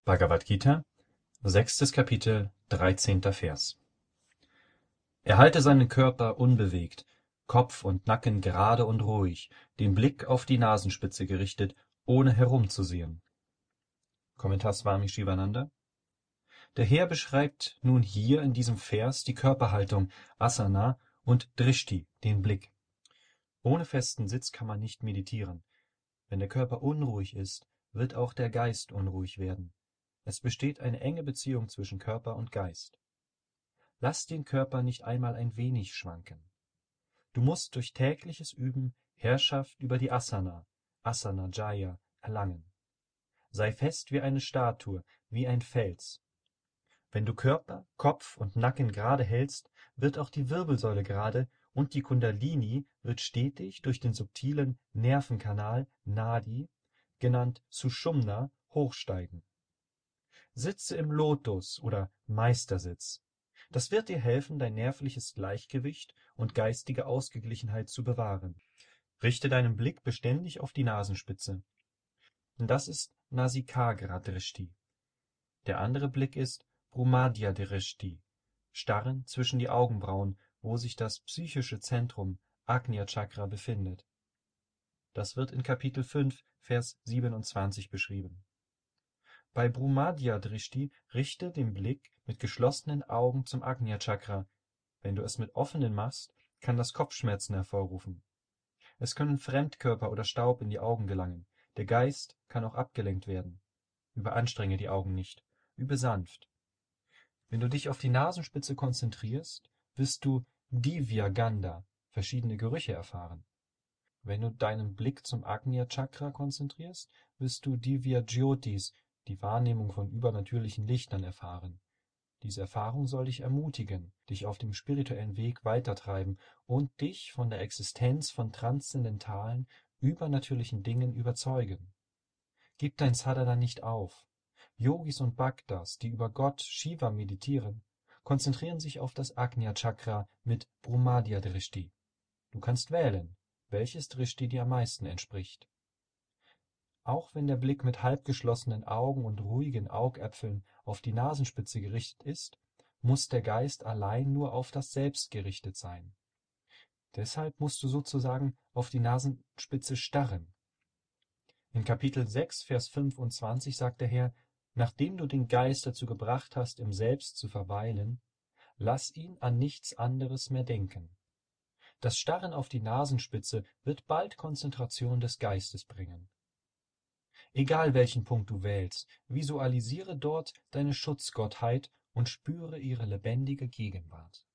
Bhagavad Gita, 6. Kapitel, 13. Vers. Erhalte seinen Körper unbewegt, Kopf und Nacken gerade und ruhig, den Blick auf die Nasenspitze gerichtet, ohne herumzusehen. Kommentar Swami Shivananda. Der Herr beschreibt nun hier in diesem Vers die Körperhaltung Asana und Drishti, den Blick. Ohne festen Sitz kann man nicht meditieren. Wenn der Körper unruhig ist, wird auch der Geist unruhig werden. Es besteht eine enge Beziehung zwischen Körper und Geist. Lass den Körper nicht einmal ein wenig schwanken. Du musst durch tägliches Üben Herrschaft über die Asana, Asana Jaya, erlangen. Sei fest wie eine Statue, wie ein Fels. Wenn du Körper, Kopf und Nacken gerade hältst, wird auch die Wirbelsäule gerade und die Kundalini wird stetig durch den subtilen Nervenkanal Nadi, genannt Sushumna, hochsteigen. Sitze im Lotus oder Meistersitz. Das wird dir helfen, dein nervliches Gleichgewicht und geistige Ausgeglichenheit zu bewahren. Richte deinen Blick beständig auf die Nasenspitze. Das ist Nasikagra Drishti. Der andere Blick ist Brumadhya Drishti, Starren zwischen die Augenbrauen, wo sich das psychische Zentrum Ajna Chakra befindet. Das wird in Kapitel 5, Vers 27 beschrieben. Bei Brumadhya Drishti richte den Blick mit geschlossenen Augen zum Ajna Chakra. Wenn du es mit offenen machst, kann das Kopfschmerzen hervorrufen. Es können Fremdkörper oder Staub in die Augen gelangen. Der Geist kann auch abgelenkt werden. Überanstrenge die Augen nicht. Übe sanft. Wenn du dich auf die Nasenspitze konzentrierst, wirst du Divya Gandha, verschiedene Gerüche erfahren. Wenn du deinen Blick zum Ajna Chakra konzentrierst, wirst du Divya Jyotis, die Wahrnehmung von übernatürlichen Lichtern, erfahren. Diese Erfahrung soll dich ermutigen, dich auf dem spirituellen Weg weitertreiben und dich von der Existenz von transzendentalen, übernatürlichen Dingen überzeugen. Gib dein Sadhana nicht auf. Yogis und Bhaktas, die über Gott Shiva meditieren, konzentrieren sich auf das Ajna Chakra mit Brumadhya Drishti. Du kannst wählen, welches Drishti dir am meisten entspricht. Auch wenn der Blick mit halb geschlossenen Augen und ruhigen Augäpfeln auf die Nasenspitze gerichtet ist, muss der Geist allein nur auf das Selbst gerichtet sein. Deshalb musst du sozusagen auf die Nasenspitze starren. In Kapitel 6, Vers 25 sagt der Herr: Nachdem du den Geist dazu gebracht hast, im Selbst zu verweilen, lass ihn an nichts anderes mehr denken. Das Starren auf die Nasenspitze wird bald Konzentration des Geistes bringen. Egal welchen Punkt du wählst, visualisiere dort deine Schutzgottheit und spüre ihre lebendige Gegenwart.